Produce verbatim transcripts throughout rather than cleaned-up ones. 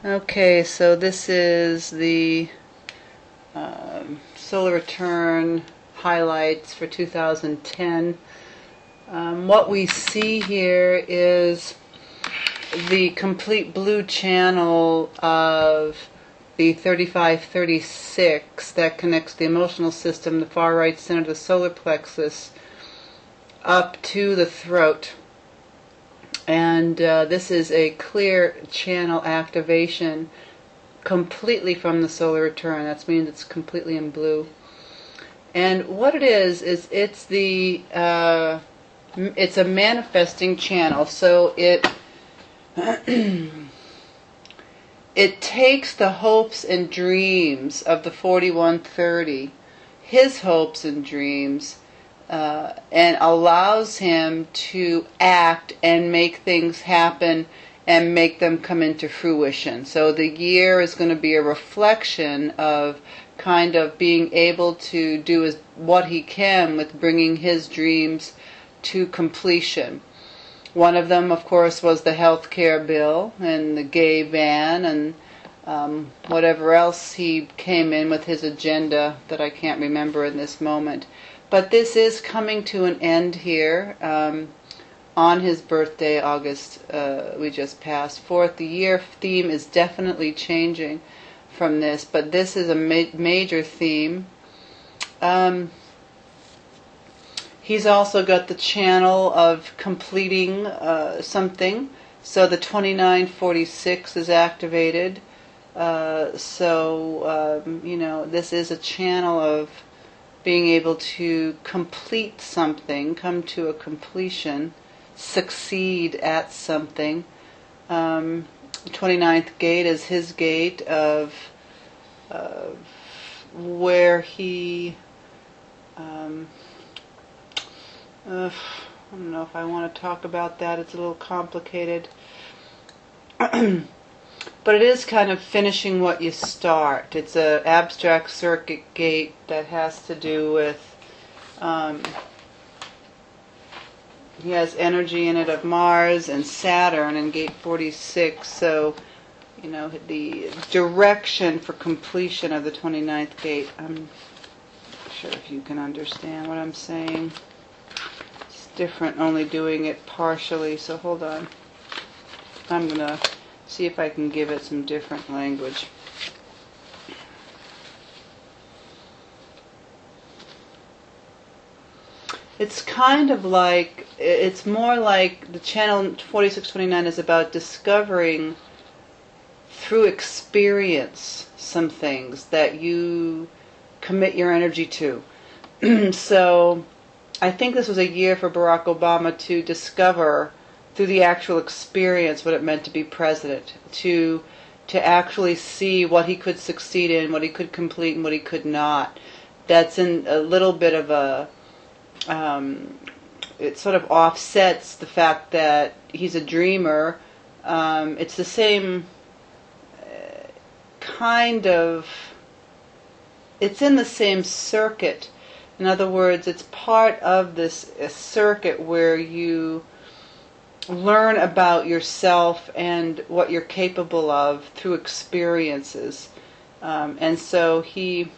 Okay, so this is the um, solar return highlights for two thousand ten. Um, what we see here is the complete blue channel of the thirty-five thirty-six that connects the emotional system, the far right center of the solar plexus, up to the throat. And uh, this is a clear channel activation completely from the solar return. That means it's completely in blue. And what it is is it's the uh, it's a manifesting channel. So it it takes the hopes and dreams of the forty-one thirty, his hopes and dreams, Uh, and allows him to act and make things happen and make them come into fruition. So the year is going to be a reflection of kind of being able to do his, what he can with bringing his dreams to completion. One of them, of course, was the health care bill and the gay ban and um, whatever else he came in with his agenda that I can't remember in this moment. But this is coming to an end here um, on his birthday, August, uh, we just passed fourth. The year theme is definitely changing from this, but this is a ma- major theme. Um, he's also got the channel of completing uh, something, so the twenty-nine forty-six is activated. Uh, so, um, you know, this is a channel of being able to complete something, come to a completion, succeed at something. Um, twenty-ninth gate is his gate of uh, where he, um, uh, I don't know if I want to talk about that, it's a little complicated. But it is kind of finishing what you start. It's an abstract circuit gate that has to do with, um, he has energy in it of Mars and Saturn in gate forty-six. So, you know, the direction for completion of the twenty-ninth gate. I'm not sure if you can understand what I'm saying. It's different only doing it partially, so hold on. I'm going to see if I can give it some different language. It's kind of like, it's more like the channel forty-six twenty-nine is about discovering through experience some things that you commit your energy to. So I think this was a year for Barack Obama to discover through the actual experience what it meant to be president, to to actually see what he could succeed in, what he could complete, and what he could not. That's in a little bit of a, um, it sort of offsets the fact that he's a dreamer. Um, it's the same uh, kind of, it's in the same circuit. In other words, it's part of this uh, circuit where you learn about yourself and what you're capable of through experiences. Um, and so he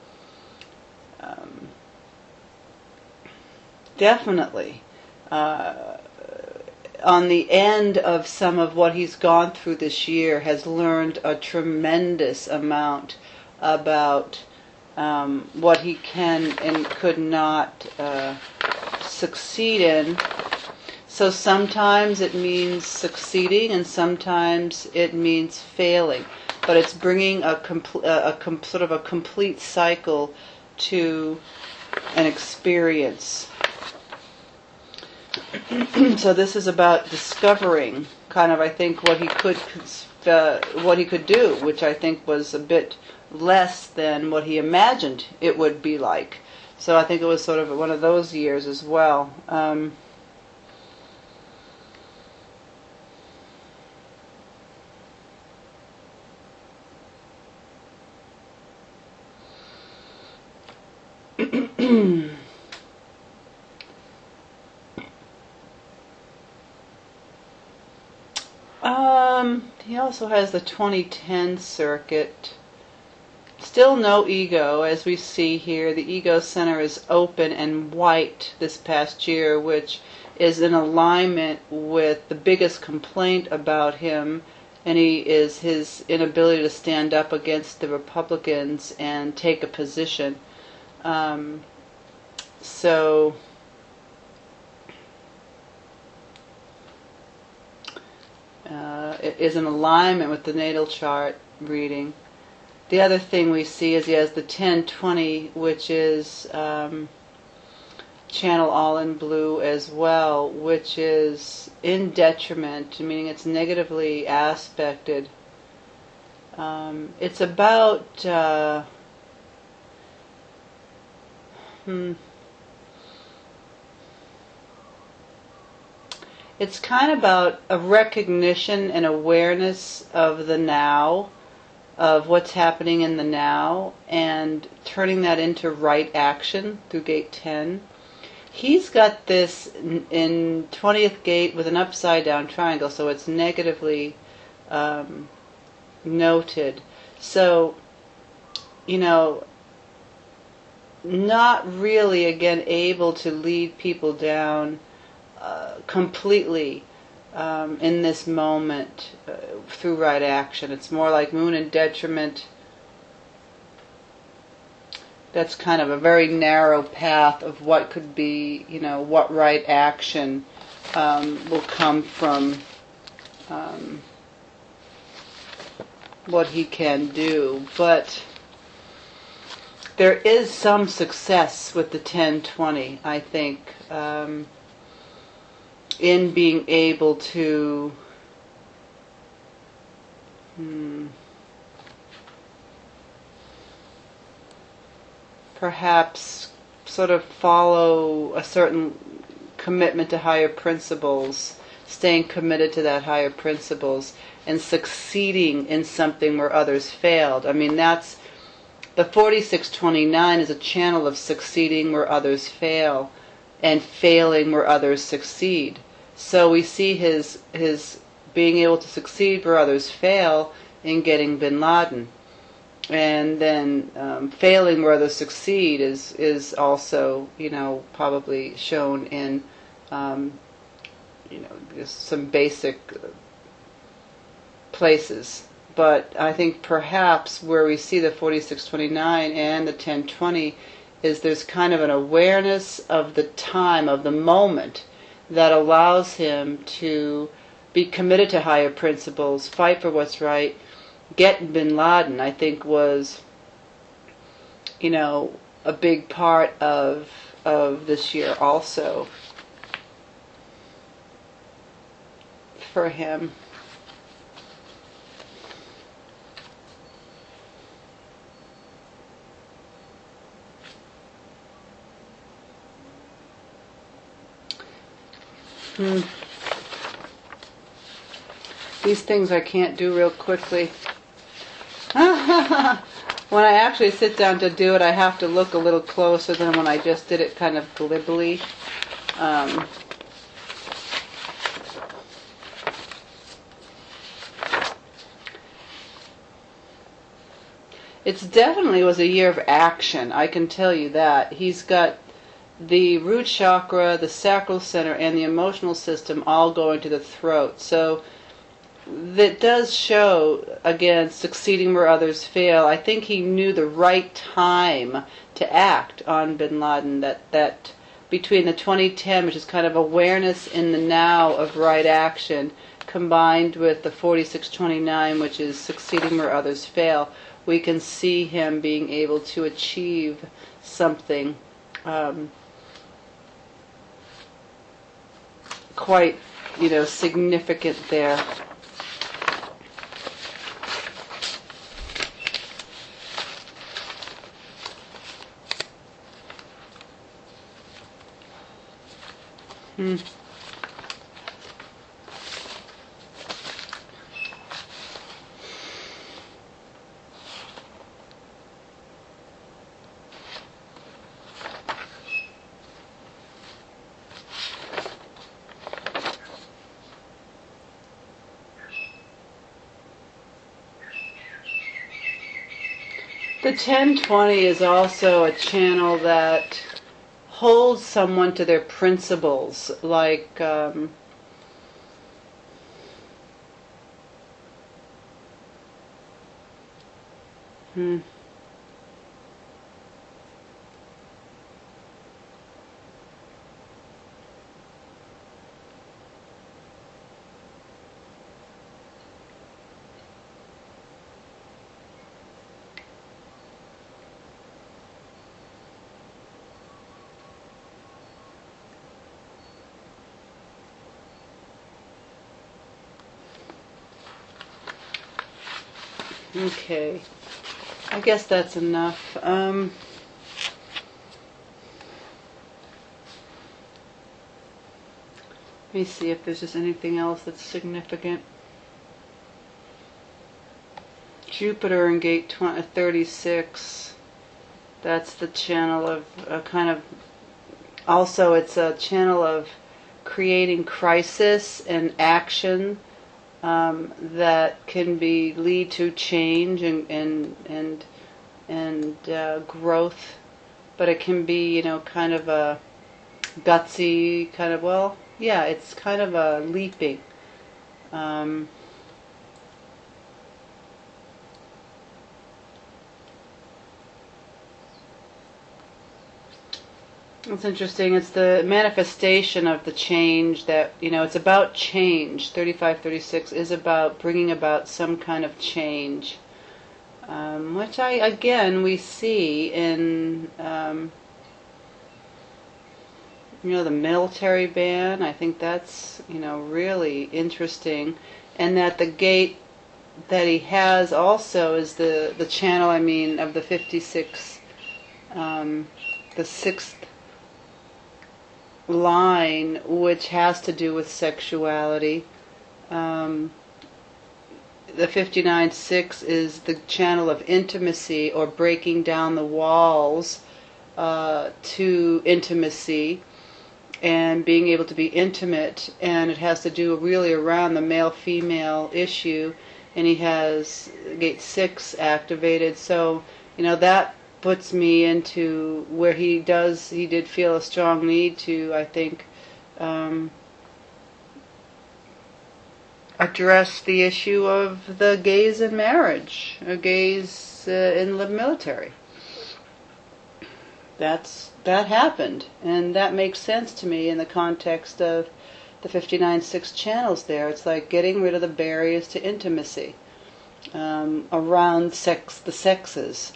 um, definitely, uh, on the end of some of what he's gone through this year, has learned a tremendous amount about um, what he can and could not uh, succeed in. So sometimes it means succeeding and sometimes it means failing. But it's bringing a, compl- a, a sort of a complete cycle to an experience. So this is about discovering kind of, I think, what he could uh, what he could do, which I think was a bit less than what he imagined it would be like. So I think it was sort of one of those years as well. Um, um, he also has the twenty ten circuit. Still no ego, as we see here. The ego center is open and white this past year, which is in alignment with the biggest complaint about him, and he is his inability to stand up against the Republicans and take a position. Um, so uh, it is in alignment with the natal chart reading. The other thing we see is he has the ten twenty, which is um, channel all in blue as well, which is in detriment, meaning it's negatively aspected. Um, it's about uh, hmm, it's kind of about a recognition and awareness of the now, of what's happening in the now, and turning that into right action through gate ten. He's got this in twentieth gate with an upside down triangle, so it's negatively um, noted. So, you know, not really, again, able to lead people down uh, completely Um, in this moment uh, through right action. It's more like moon in detriment. That's kind of a very narrow path of what could be, you know, what right action um, will come from um, what he can do. But there is some success with the ten twenty, I think. Um, in being able to hmm, perhaps sort of follow a certain commitment to higher principles, staying committed to that higher principles, and succeeding in something where others failed. I mean, that's the forty-six twenty-nine is a channel of succeeding where others fail and failing where others succeed. So we see his his being able to succeed where others fail in getting Bin Laden, and then um, failing where others succeed is is also, you know, probably shown in um, you know, just some basic places. But I think perhaps where we see the forty-six twenty-nine and the ten twenty is there's kind of an awareness of the time, of the moment, that allows him to be committed to higher principles, fight for what's right. Get Bin Laden, I think, was, you know, a big part of of this year also for him. Hmm. These things I can't do real quickly. When I actually sit down to do it, I have to look a little closer than when I just did it kind of glibly. Um, it's definitely was a year of action, I can tell you that. He's got the root chakra, the sacral center, and the emotional system all going to the throat. So that does show, again, succeeding where others fail. I think he knew the right time to act on Bin Laden, that, that between the twenty ten, which is kind of awareness in the now of right action, combined with the forty-six twenty-nine, which is succeeding where others fail, we can see him being able to achieve something um, quite, you know, significant there. Hmm. The ten twenty is also a channel that holds someone to their principles, like um, hmm. Okay, I guess that's enough. Um, let me see if there's just anything else that's significant. Jupiter in gate thirty-six. That's the channel of a kind of, also it's a channel of creating crisis and action um, that can be lead to change and and and and uh, growth, but it can be, you know, kind of a gutsy kind of, well, yeah, it's kind of a leaping. Um, It's interesting. It's the manifestation of the change that, you know, it's about change. thirty-five thirty-six is about bringing about some kind of change, um, which I, again, we see in, um, you know, the military ban. I think that's, you know, really interesting. And that the gate that he has also is the, the channel, I mean, of the fifty-six, um, the sixth line, which has to do with sexuality. Um, the fifty-nine six is the channel of intimacy, or breaking down the walls uh, to intimacy and being able to be intimate, and it has to do really around the male-female issue, and he has gate six activated, so, you know, that puts me into where he does, he did feel a strong need to, I think, um, address the issue of the gays in marriage, or gays uh, in the military. That's, that happened, and that makes sense to me in the context of the fifty-nine six channels there. It's like getting rid of the barriers to intimacy um, around sex, the sexes.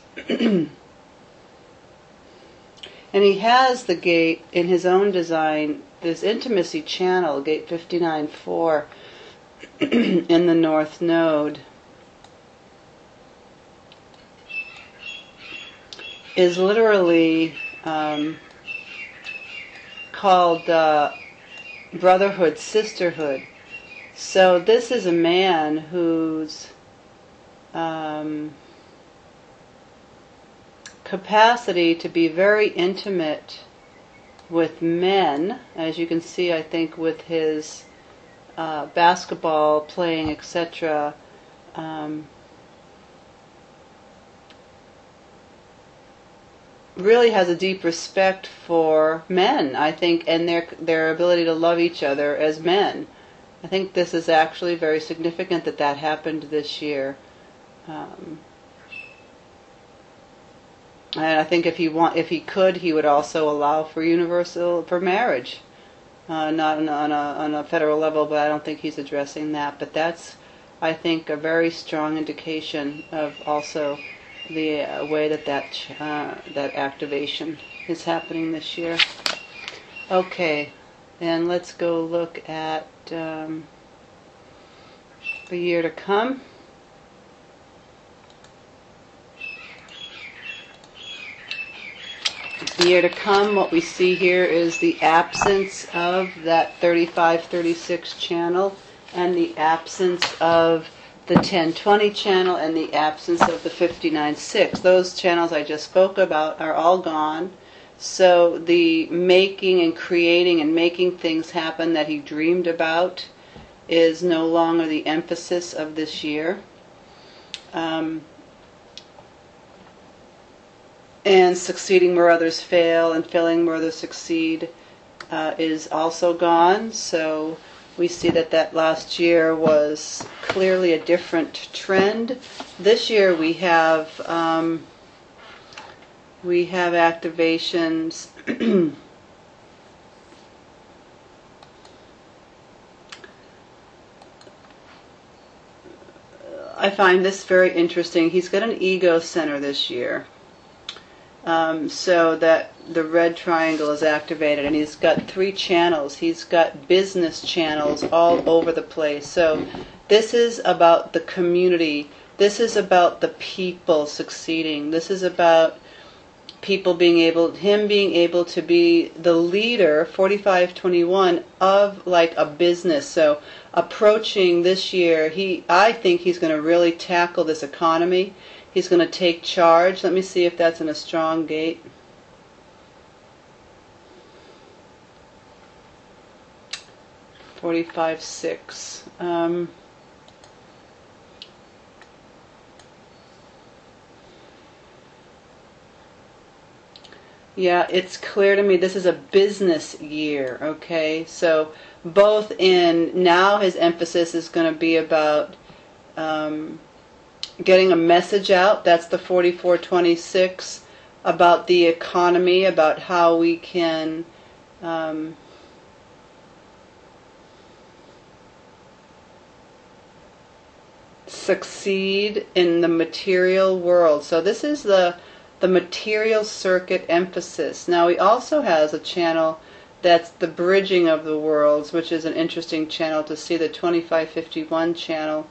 And he has the gate in his own design, this intimacy channel, gate fifty-nine four, in the North Node, is literally um, called uh, brotherhood, sisterhood. So this is a man whose um, capacity to be very intimate with men, as you can see, I think, with his uh, basketball playing, et cetera, um, really has a deep respect for men, I think, and their their ability to love each other as men. I think this is actually very significant that that happened this year. Um, and I think if he want, if he could, he would also allow for universal for marriage, uh, not on a, on a on a federal level, but I don't think he's addressing that. But that's, I think, a very strong indication of also the uh, way that that uh, that activation is happening this year. Okay, and let's go look at um, the year to come. The year to come, what we see here is the absence of that thirty-five thirty-six channel, and the absence of the ten twenty channel, and the absence of the fifty-nine six. Those channels I just spoke about are all gone. So the making and creating and making things happen that he dreamed about is no longer the emphasis of this year. Um, and succeeding where others fail and failing where others succeed uh, is also gone. So we see that that last year was clearly a different trend. This year we have um, we have activations. I find this very interesting. He's got an ego center this year. Um, so that the red triangle is activated, and he's got three channels. He's got business channels all over the place. So this is about the community. This is about the people succeeding. This is about people being able, him being able to be the leader, forty-five twenty-one, of like a business. So approaching this year, he, I think he's going to really tackle this economy. He's going to take charge. Let me see if that's in a strong gate. forty-five six. Um, yeah, it's clear to me this is a business year, okay? So both in, now his emphasis is going to be about um, getting a message out. That's the forty-four twenty-six, about the economy, about how we can um, succeed in the material world. So this is the the material circuit emphasis. Now he also has a channel that's the bridging of the worlds, which is an interesting channel to see, the twenty-five fifty-one channel.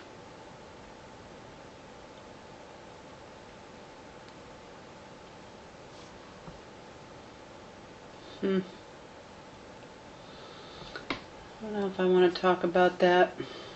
Hmm. I don't know if I want to talk about that.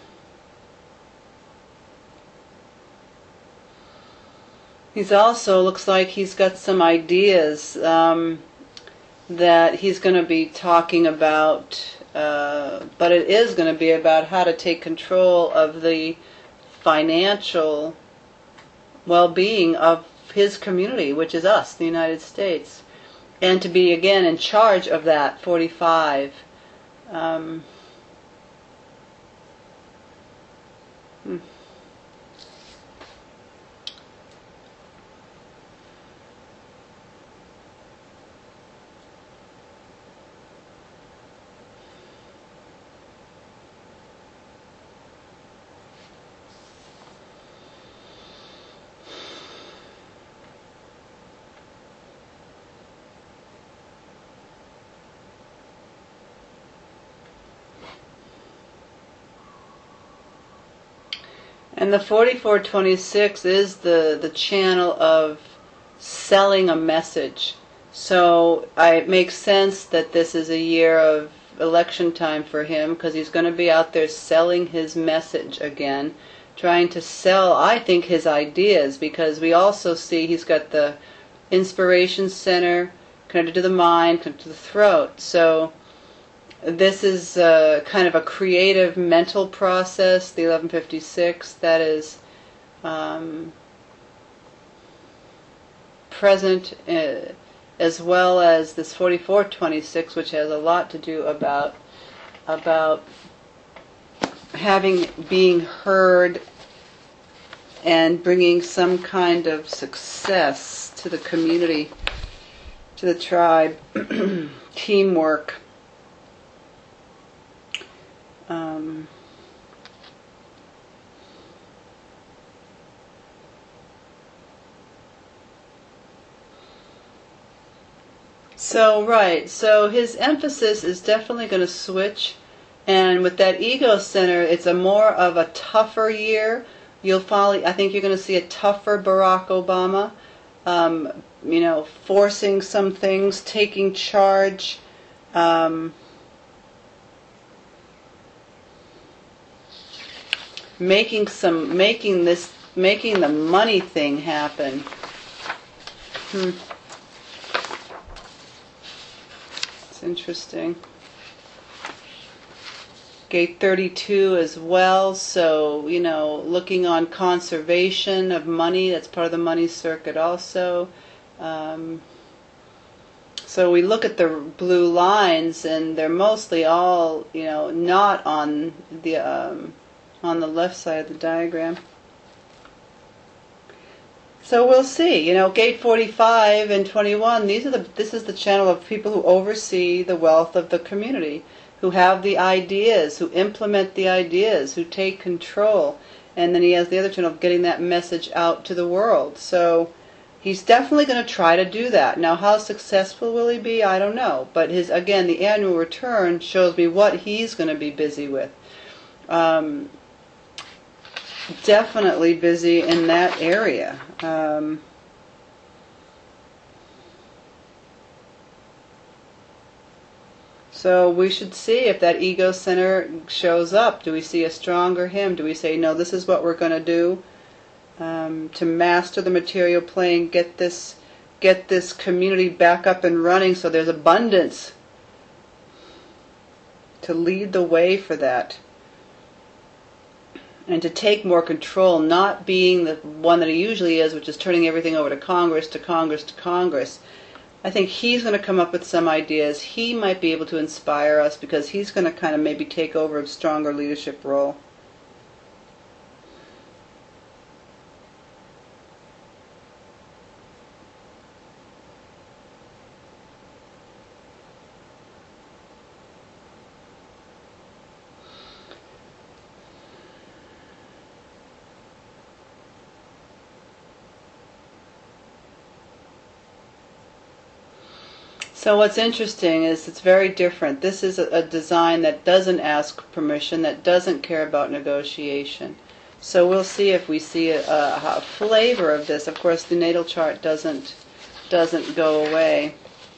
He's also, looks like he's got some ideas um, that he's going to be talking about, uh, but it is going to be about how to take control of the financial well-being of his community, which is us, the United States. And to be, again, in charge of that, forty-five. Um, hmm. And the forty-four twenty-six is the, the channel of selling a message. So I, it makes sense that this is a year of election time for him, because he's going to be out there selling his message again, trying to sell, I think, his ideas, because we also see he's got the inspiration center connected to the mind, connected to the throat. So this is uh, kind of a creative mental process, the eleven fifty-six, that is um, present, uh, as well as this forty-four twenty-six, which has a lot to do about about having, being heard and bringing some kind of success to the community, to the tribe, teamwork. Um, so, right, so his emphasis is definitely going to switch, and with that ego center, it's a more of a tougher year. You'll finally, I think you're going to see a tougher Barack Obama, um, you know, forcing some things, taking charge, um, making some, making this, making the money thing happen. Hmm. It's interesting. Gate thirty-two as well, so, you know, looking on conservation of money, that's part of the money circuit also. Um, so we look at the blue lines, and they're mostly all, you know, not on the um, on the left side of the diagram. So we'll see. You know, gate forty-five and twenty-one. These are the. This is the channel of people who oversee the wealth of the community, who have the ideas, who implement the ideas, who take control. And then he has the other channel of getting that message out to the world. So he's definitely going to try to do that. Now, how successful will he be? I don't know. But his again, the annual return shows me what he's going to be busy with. Um, definitely busy in that area. Um, so we should see if that ego center shows up. Do we see a stronger him? Do we say, no, this is what we're going to do um, to master the material plane, get this, get this community back up and running so there's abundance, to lead the way for that. And to take more control, not being the one that he usually is, which is turning everything over to Congress, to Congress, to Congress. I think he's going to come up with some ideas. He might be able to inspire us because he's going to kind of maybe take over a stronger leadership role. So what's interesting is it's very different. This is a, a design that doesn't ask permission, that doesn't care about negotiation. So we'll see if we see a, a, a flavor of this. Of course, the natal chart doesn't doesn't go away.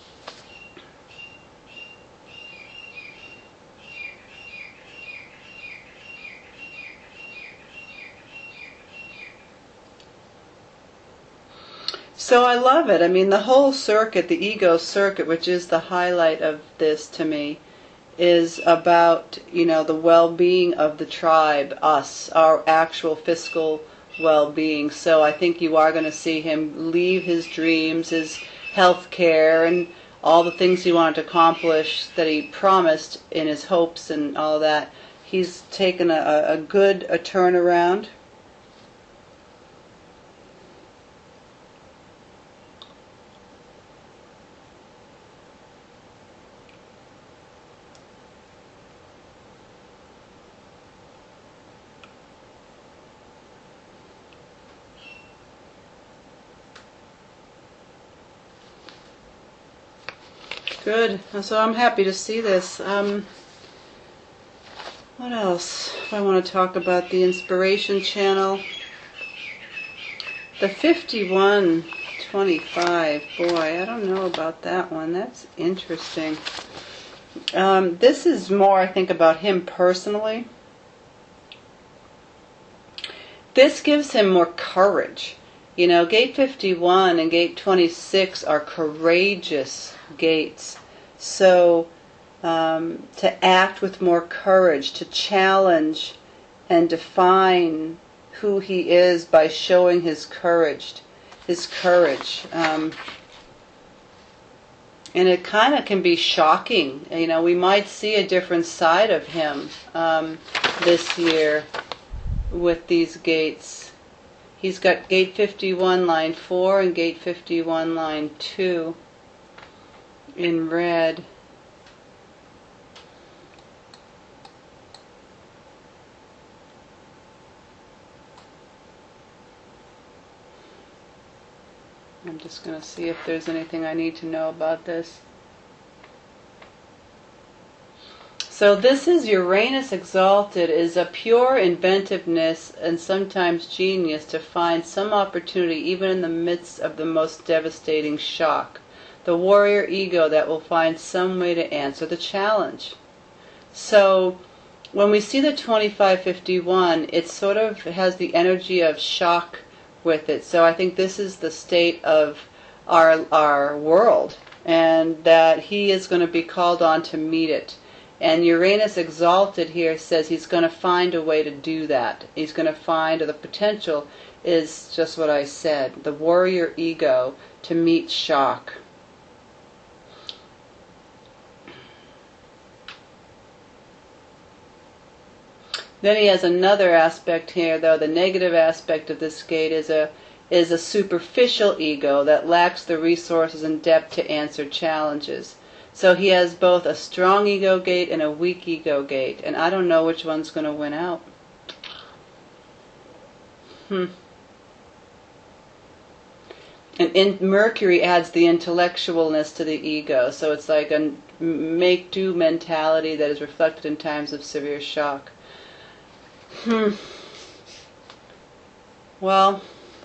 So I love it. I mean, the whole circuit, the ego circuit, which is the highlight of this to me, is about, you know, the well-being of the tribe, us, our actual fiscal well-being. So I think you are going to see him leave his dreams, his health care, and all the things he wanted to accomplish that he promised in his hopes and all that. He's taken a, a good a turnaround. Good. So I'm happy to see this. Um, what else? I want to talk about the inspiration channel. The fifty-one twenty-five. Boy, I don't know about that one. That's interesting. Um, this is more, I think, about him personally. This gives him more courage. You know, gate fifty-one and gate twenty-six are courageous gates. So um, to act with more courage, to challenge and define who he is by showing his courage, his courage. Um, and it kind of can be shocking. You know, we might see a different side of him um, this year with these gates. He's got gate fifty-one line four and gate fifty-one line two in red. I'm just going to see if there's anything I need to know about this. So this is Uranus exalted, is a pure inventiveness and sometimes genius to find some opportunity even in the midst of the most devastating shock. The warrior ego that will find some way to answer the challenge. So when we see the twenty-five fifty-one, it sort of has the energy of shock with it. So I think this is the state of our, our world, and that he is going to be called on to meet it. And Uranus exalted here says he's going to find a way to do that. He's going to find, or the potential is just what I said, the warrior ego to meet shock. Then he has another aspect here, though. The negative aspect of this gate is a is a superficial ego that lacks the resources and depth to answer challenges. So he has both a strong ego gate and a weak ego gate, and I don't know which one's going to win out. Hmm. And in, Mercury adds the intellectualness to the ego, so it's like a make-do mentality that is reflected in times of severe shock. Hmm. Well,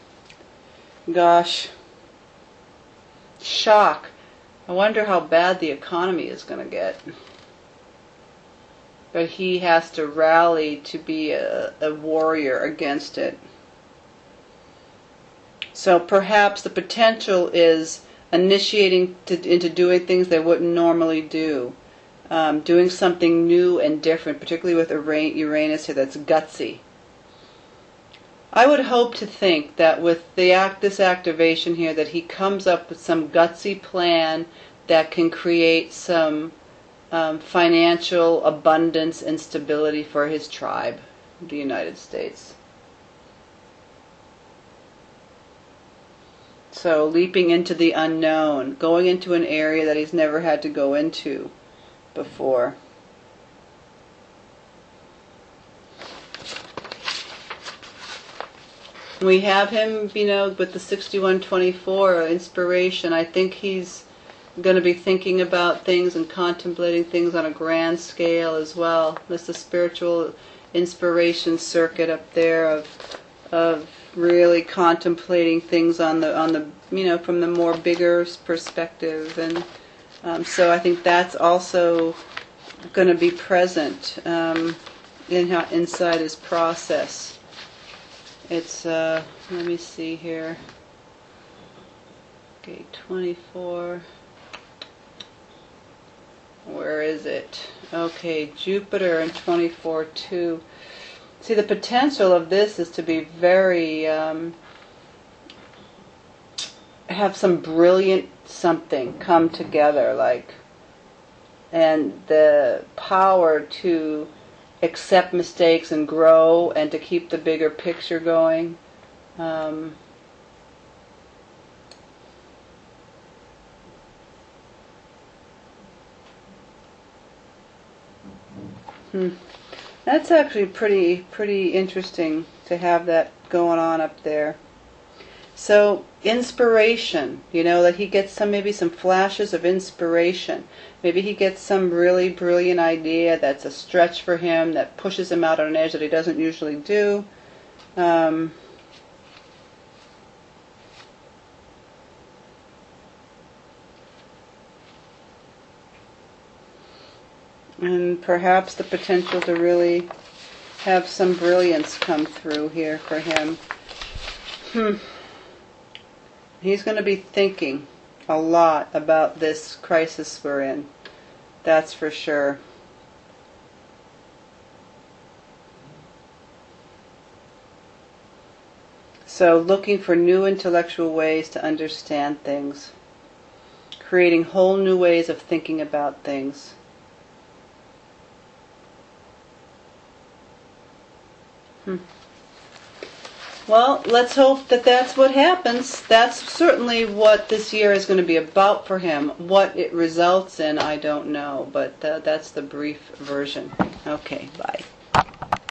gosh. Shock. I wonder how bad the economy is going to get. But he has to rally to be a, a warrior against it. So perhaps the potential is initiating to, into doing things they wouldn't normally do. Um, doing something new and different, particularly with Uranus here, that's gutsy. I would hope to think that with the act, this activation here, that he comes up with some gutsy plan that can create some um, financial abundance and stability for his tribe, the United States. So leaping into the unknown, going into an area that he's never had to go into before. We have him, you know, with the sixty-one twenty-four inspiration. I think he's going to be thinking about things and contemplating things on a grand scale as well. There's the spiritual inspiration circuit up there of of really contemplating things on the on the you know from the more bigger perspective, and um, so I think that's also going to be present um, in how, inside his process. It's uh, let me see here. Okay, twenty-four. Where is it? Okay, Jupiter and twenty-four two. See, the potential of this is to be very, um, have some brilliant something come together, like, and the power to accept mistakes and grow and to keep the bigger picture going. Um, hmm. That's actually pretty pretty interesting to have that going on up there. So inspiration, you know, that he gets some maybe some flashes of inspiration. Maybe he gets some really brilliant idea that's a stretch for him, that pushes him out on an edge that he doesn't usually do. Um, and perhaps the potential to really have some brilliance come through here for him. Hmm. He's going to be thinking a lot about this crisis we're in. That's for sure. So looking for new intellectual ways to understand things. Creating whole new ways of thinking about things. Hmm. Well, let's hope that that's what happens. That's certainly what this year is going to be about for him. What it results in, I don't know, but uh, that's the brief version. Okay, bye.